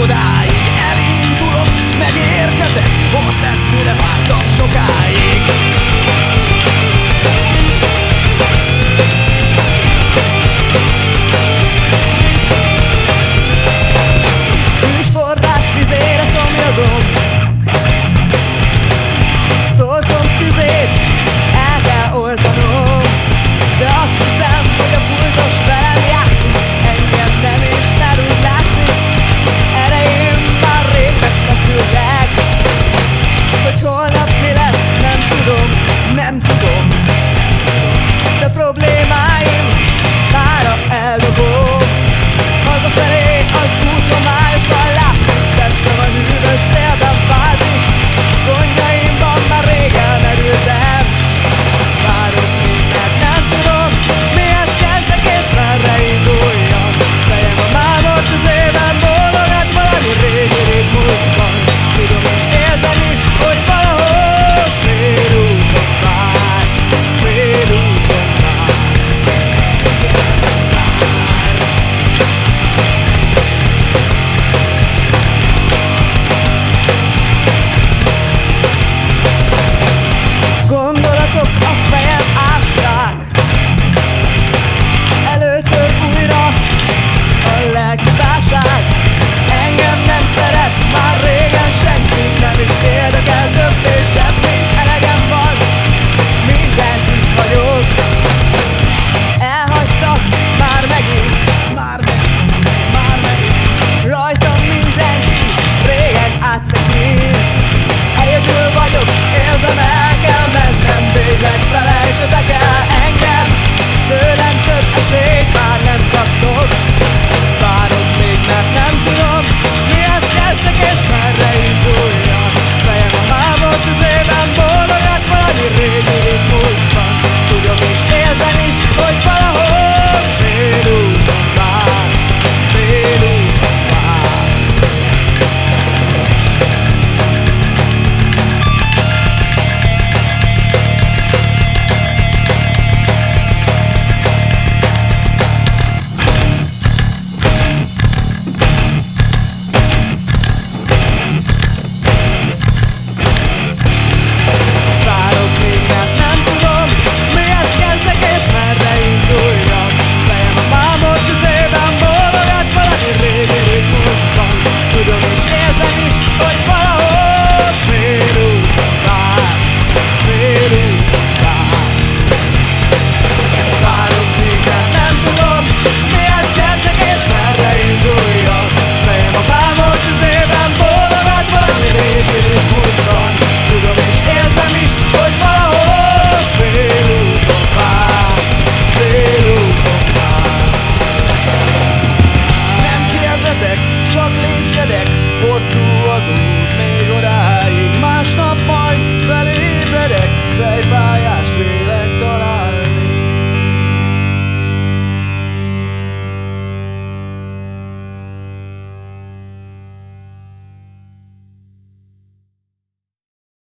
odáig. Elindulok, megérkezek, ott lesz, mire vártam sokáig. Tűzforrás vizére szomjazom, torkom tüzét el kell oltanom, de azt hiszem, hogy a pultos velem játszik, engem nem ismer, úgy látszik, ereim már rég megfeszültek. Hogy holnap mi lesz, nem tudom, nem tudom, de problémáim mára eldobom. Hazafelé az út homályosan látszik, testem a hűvös szélben fázik, gondjaimban már rég elmerültem. Várok még, mert nem tudom, mihez kezdek és merre induljam. Fejem a mámor tüzében bólogat valami régi ritmusban. Tudom és érzem is, hogy valahol félúton vársz, félúton vársz. Gondolatok a fejem ássák, előtör újra a lelki válság. Engem nem szeret már régen senki, nem is érdekel többé semmi. Elegem van, mindent így vagyok, elhagytak már megint, már megint, már megint. Rajtam mindenki régen áttekint, egyedül vagyok, érzem, el kell mennem, végleg felejtsetek el engem, tőlem több esélyt már nem kaptok. Várok még, mert nem tudom, mihez kezdek és merre induljam. Fejem a mámor tüzében bólogat valami régi ritmusban. Tudom és érzem is, hogy valahol félúton vársz, félúton vársz. Várok még, mert nem tudom, mihez kezdek és merre induljam. Fejem a mámor tüzében bólogat valami régi ritmusban. Tudom és érzem is, hogy valahol félúton vársz, félúton vársz. Várok még, mert nem tudom, mihez kezdek és merre induljam. Fejem a mámor tüzében bólogat valami régi ritmusban. Tudom és érzem is, hogy valahol félúton vársz, félúton vársz. Nem kérdezek, csak lépkedek, hosszú az út még odáig. Másnap majd felébredek, fejfáj